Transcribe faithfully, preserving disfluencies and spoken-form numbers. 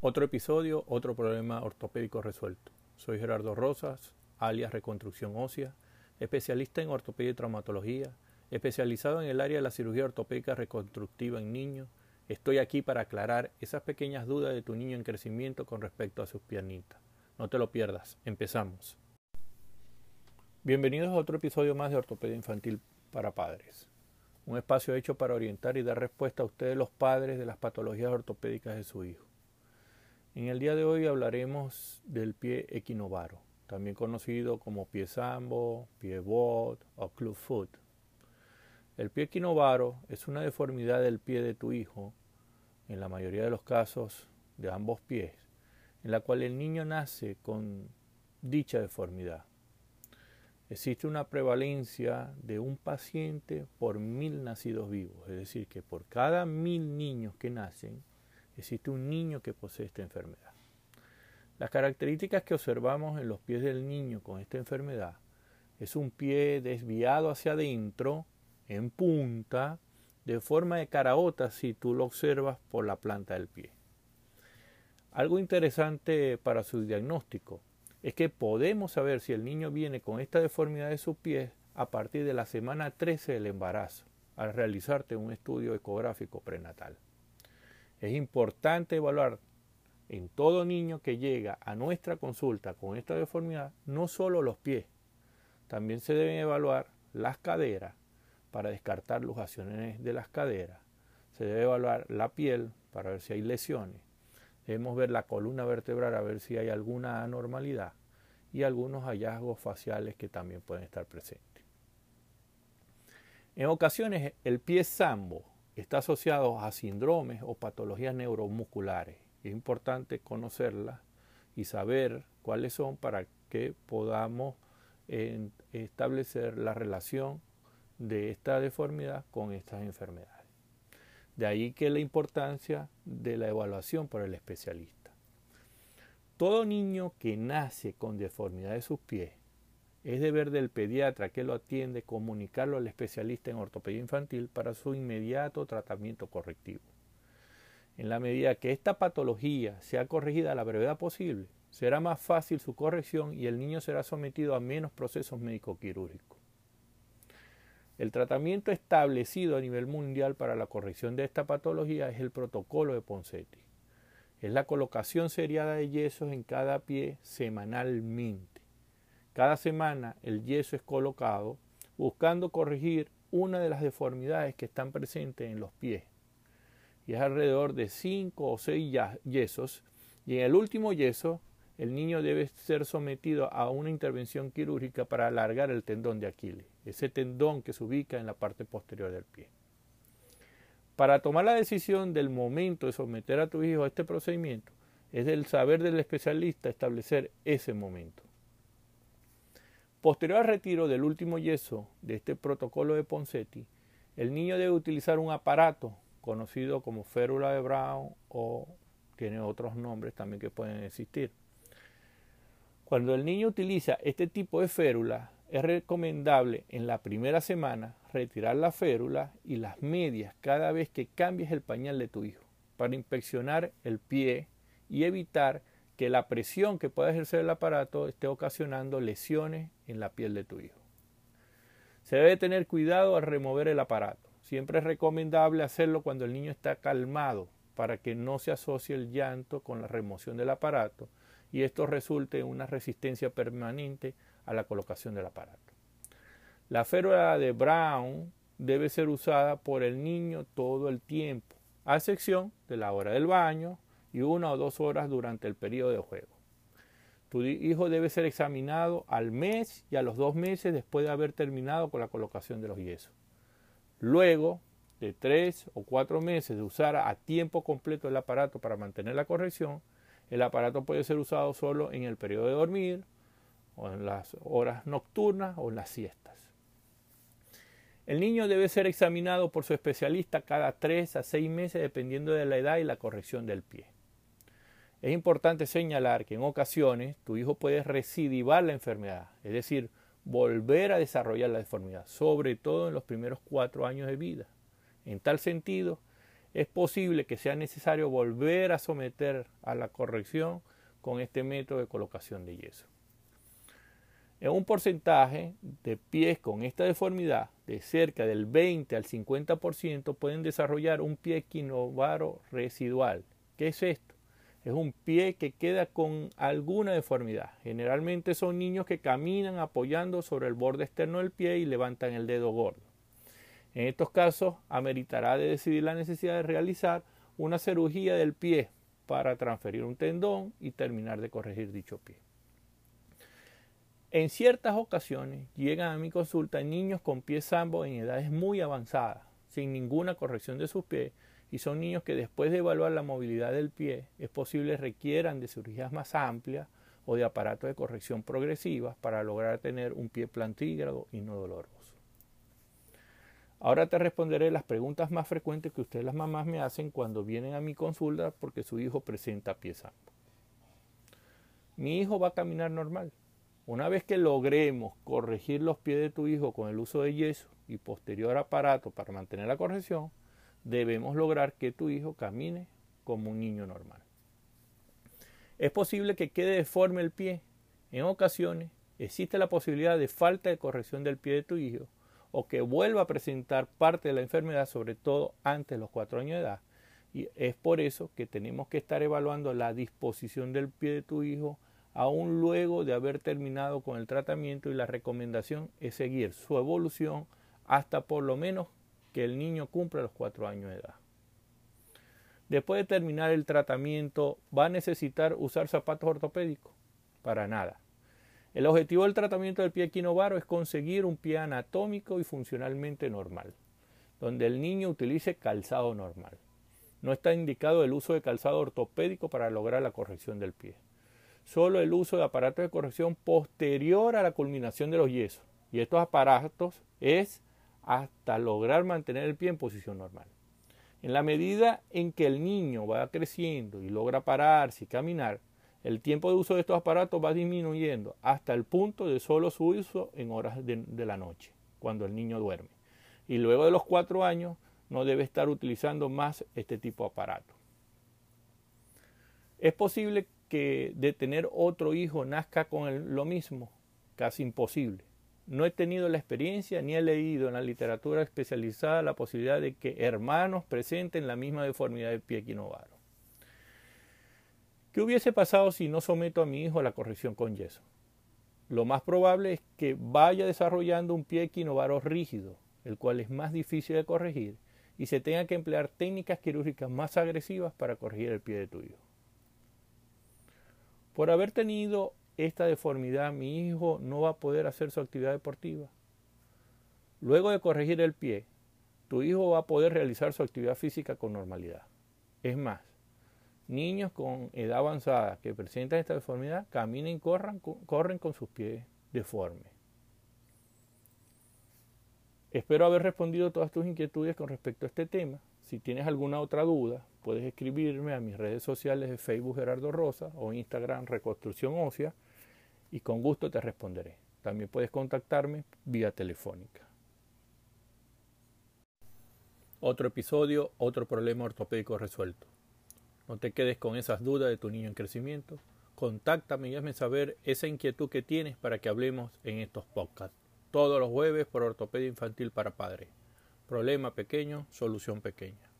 Otro episodio, otro problema ortopédico resuelto. Soy Gerardo Rosas, alias Reconstrucción Ósea, especialista en ortopedia y traumatología, especializado en el área de la cirugía ortopédica reconstructiva en niños. Estoy aquí para aclarar esas pequeñas dudas de tu niño en crecimiento con respecto a sus piernitas. No te lo pierdas, empezamos. Bienvenidos a otro episodio más de Ortopedia Infantil para Padres. Un espacio hecho para orientar y dar respuesta a ustedes los padres de las patologías ortopédicas de su hijo. En el día de hoy hablaremos del pie equinovaro, también conocido como pie sambo, pie bot o club foot. El pie equinovaro es una deformidad del pie de tu hijo, en la mayoría de los casos de ambos pies, en la cual el niño nace con dicha deformidad. Existe una prevalencia de un paciente por mil nacidos vivos, es decir, que por cada mil niños que nacen, existe un niño que posee esta enfermedad. Las características que observamos en los pies del niño con esta enfermedad es un pie desviado hacia adentro, en punta, de forma de caraota si tú lo observas por la planta del pie. Algo interesante para su diagnóstico es que podemos saber si el niño viene con esta deformidad de sus pies a partir de la semana trece del embarazo, al realizarte un estudio ecográfico prenatal. Es importante evaluar en todo niño que llega a nuestra consulta con esta deformidad no solo los pies, también se deben evaluar las caderas para descartar luxaciones de las caderas, se debe evaluar la piel para ver si hay lesiones, debemos ver la columna vertebral a ver si hay alguna anormalidad y algunos hallazgos faciales que también pueden estar presentes. En ocasiones el pie sambo está asociado a síndromes o patologías neuromusculares. Es importante conocerlas y saber cuáles son para que podamos eh, establecer la relación de esta deformidad con estas enfermedades. De ahí que la importancia de la evaluación por el especialista. Todo niño que nace con deformidad de sus pies, es deber del pediatra que lo atiende comunicarlo al especialista en ortopedia infantil para su inmediato tratamiento correctivo. En la medida que esta patología sea corregida a la brevedad posible, será más fácil su corrección y el niño será sometido a menos procesos médico-quirúrgicos. El tratamiento establecido a nivel mundial para la corrección de esta patología es el protocolo de Ponseti. Es la colocación seriada de yesos en cada pie semanalmente. Cada semana el yeso es colocado buscando corregir una de las deformidades que están presentes en los pies. Y es alrededor de cinco o seis yesos y en el último yeso el niño debe ser sometido a una intervención quirúrgica para alargar el tendón de Aquiles, ese tendón que se ubica en la parte posterior del pie. Para tomar la decisión del momento de someter a tu hijo a este procedimiento, es del saber del especialista establecer ese momento. Posterior al retiro del último yeso de este protocolo de Ponseti, el niño debe utilizar un aparato conocido como férula de Brown o tiene otros nombres también que pueden existir. Cuando el niño utiliza este tipo de férula, es recomendable en la primera semana retirar la férula y las medias cada vez que cambies el pañal de tu hijo para inspeccionar el pie y evitar que la presión que pueda ejercer el aparato esté ocasionando lesiones en la piel de tu hijo. Se debe tener cuidado al remover el aparato. Siempre es recomendable hacerlo cuando el niño está calmado para que no se asocie el llanto con la remoción del aparato y esto resulte en una resistencia permanente a la colocación del aparato. La férula de Brown debe ser usada por el niño todo el tiempo, a excepción de la hora del baño y una o dos horas durante el periodo de juego. Tu hijo debe ser examinado al mes y a los dos meses después de haber terminado con la colocación de los yesos. Luego de tres o cuatro meses de usar a tiempo completo el aparato para mantener la corrección, el aparato puede ser usado solo en el periodo de dormir, o en las horas nocturnas o en las siestas. El niño debe ser examinado por su especialista cada tres a seis meses dependiendo de la edad y la corrección del pie. Es importante señalar que en ocasiones tu hijo puede recidivar la enfermedad, es decir, volver a desarrollar la deformidad, sobre todo en los primeros cuatro años de vida. En tal sentido, es posible que sea necesario volver a someter a la corrección con este método de colocación de yeso. En un porcentaje de pies con esta deformidad de cerca del veinte al cincuenta por ciento pueden desarrollar un pie equinovaro residual. ¿Qué es esto? Es un pie que queda con alguna deformidad. Generalmente son niños que caminan apoyando sobre el borde externo del pie y levantan el dedo gordo. En estos casos, ameritará de decidir la necesidad de realizar una cirugía del pie para transferir un tendón y terminar de corregir dicho pie. En ciertas ocasiones llegan a mi consulta niños con pies ambos en edades muy avanzadas, sin ninguna corrección de sus pies, y son niños que después de evaluar la movilidad del pie, es posible requieran de cirugías más amplias o de aparatos de corrección progresivas para lograr tener un pie plantígrado y no doloroso. Ahora te responderé las preguntas más frecuentes que ustedes las mamás me hacen cuando vienen a mi consulta porque su hijo presenta pies ambos. Mi hijo va a caminar normal. Una vez que logremos corregir los pies de tu hijo con el uso de yeso y posterior aparato para mantener la corrección, debemos lograr que tu hijo camine como un niño normal. Es posible que quede deforme el pie. En ocasiones existe la posibilidad de falta de corrección del pie de tu hijo o que vuelva a presentar parte de la enfermedad, sobre todo antes de los cuatro años de edad. Y es por eso que tenemos que estar evaluando la disposición del pie de tu hijo aún luego de haber terminado con el tratamiento, y la recomendación es seguir su evolución hasta por lo menos que el niño cumpla los cuatro años de edad. Después de terminar el tratamiento, ¿va a necesitar usar zapatos ortopédicos? Para nada. El objetivo del tratamiento del pie equinovaro es conseguir un pie anatómico y funcionalmente normal, donde el niño utilice calzado normal. No está indicado el uso de calzado ortopédico para lograr la corrección del pie. Solo el uso de aparatos de corrección posterior a la culminación de los yesos. Y estos aparatos es hasta lograr mantener el pie en posición normal. En la medida en que el niño va creciendo y logra pararse y caminar, el tiempo de uso de estos aparatos va disminuyendo hasta el punto de solo su uso en horas de, de la noche, cuando el niño duerme. Y luego de los cuatro años no debe estar utilizando más este tipo de aparato. ¿Es posible que de tener otro hijo nazca con el, lo mismo? Casi imposible. No he tenido la experiencia ni he leído en la literatura especializada la posibilidad de que hermanos presenten la misma deformidad del pie equinovaro. ¿Qué hubiese pasado si no someto a mi hijo a la corrección con yeso? Lo más probable es que vaya desarrollando un pie equinovaro rígido, el cual es más difícil de corregir, y se tenga que emplear técnicas quirúrgicas más agresivas para corregir el pie de tu hijo. Por haber tenido esta deformidad, mi hijo no va a poder hacer su actividad deportiva. Luego de corregir el pie, tu hijo va a poder realizar su actividad física con normalidad. Es más, niños con edad avanzada que presentan esta deformidad caminan y corran, corren con sus pies deformes. Espero haber respondido todas tus inquietudes con respecto a este tema. Si tienes alguna otra duda, puedes escribirme a mis redes sociales de Facebook Gerardo Rosa o Instagram Reconstrucción Ósea y con gusto te responderé. También puedes contactarme vía telefónica. Otro episodio, otro problema ortopédico resuelto. No te quedes con esas dudas de tu niño en crecimiento. Contáctame y hazme saber esa inquietud que tienes para que hablemos en estos podcasts. Todos los jueves por Ortopedia Infantil para Padres. Problema pequeño, solución pequeña.